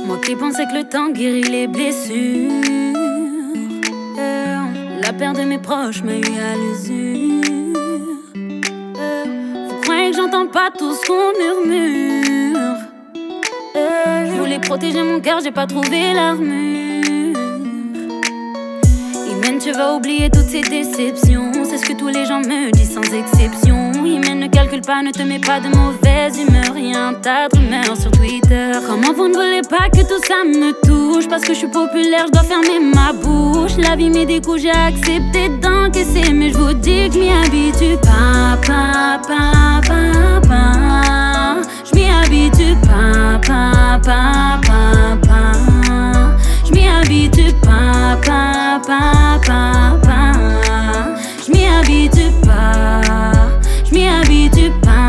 Moi qui pensais que le temps guérit les blessures. La perte de mes proches m'a eu à l'usure. Vous croyez que j'entends pas tout ce qu'on murmure. Je voulais protéger mon cœur, j'ai pas trouvé l'armure. Imen, tu vas oublier toutes ces déceptions. C'est ce que tous les gens me disent sans exception. Imen, ne calcule pas, ne te mets pas de mauvaise humeur. Y'a un tas de rumeurs sur Twitter. Comment vous ne voulez pas que tout ça me touche? Parce que je suis populaire, je dois fermer ma bouche. La vie met des coups, j'ai accepté d'encaisser. Mais je vous dis que je m'y habitue pas, pas, pas, pas, pas. Je m'y habitue pas, pas, pas, pas, pas. Je m'y habitue pas, pas, pas, pas, pas. Je m'y habitue pas, je m'y habitue pas.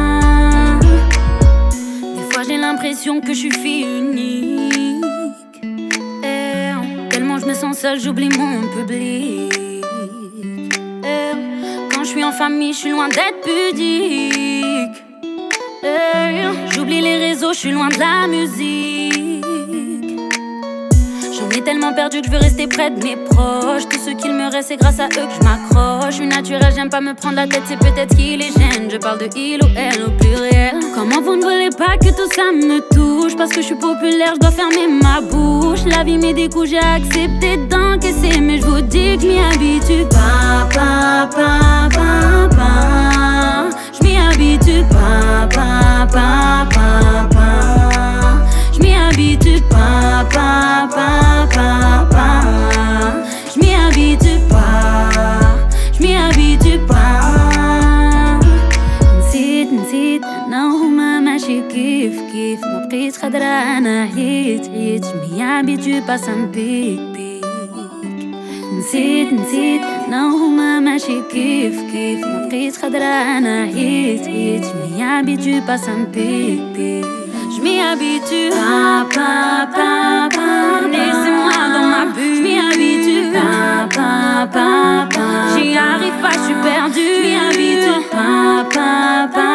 Des fois j'ai l'impression que je suis fille unique. Tellement je me sens seule, j'oublie mon public. Quand je suis en famille, je suis loin d'être pudique. J'oublie les réseaux, je suis loin de la musique. J'en ai tellement perdu que je veux rester près de mes proches. Tout ce qu'il me reste, c'est grâce à eux que je m'accroche. Je suis naturelle, j'aime pas me prendre la tête, c'est peut-être qui les gêne. Je parle de il ou elle au pluriel. Comment vous ne voulez pas que tout ça me touche? Parce que je suis populaire, je dois fermer ma bouche. La vie met des coups, j'ai accepté d'encaisser. Mais je vous dis que je m'y habitue pas, pas, pas, pas, pas. Je m'y habitue pas, pas, pas, pas, pas. Je m'y habitue pas, pas, pas, pas, pas. Je m'y habitue pas, je m'y habitue pas. نسيت أنا وهما ماشي كيف ما بقيت خضرا أنا عييت je m'y habitue pas ça me pique. نسيت أنا وهما ماشي كيف ما بقيت خضرا أنا عييت je m'y habitue pas ça me pique. Je m'y habitue pas, pas, pas, pas. Laissez-moi dans ma bulle. Je m'y habitue pas, pas, pas, pas. J'y arrive pas, je suis perdue. Je m'y habitue pas, pas, pas.